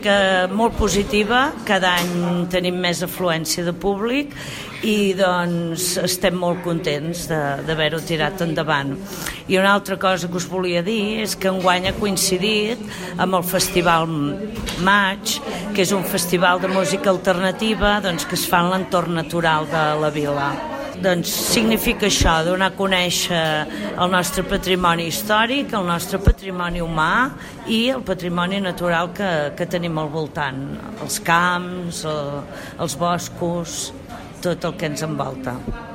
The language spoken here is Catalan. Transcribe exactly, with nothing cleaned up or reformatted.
Que molt positiva, cada any tenim més afluència de públic i doncs estem molt contents d'haver-ho tirat endavant. I una altra cosa que us volia dir és que enguany ha coincidit amb el Festival Maig, que és un festival de música alternativa doncs, que es fa en l'entorn natural de la vila. Doncs significa això, donar a conèixer el nostre patrimoni històric, el nostre patrimoni humà i el patrimoni natural que, que tenim al voltant, els camps, el, els boscos, tot el que ens envolta.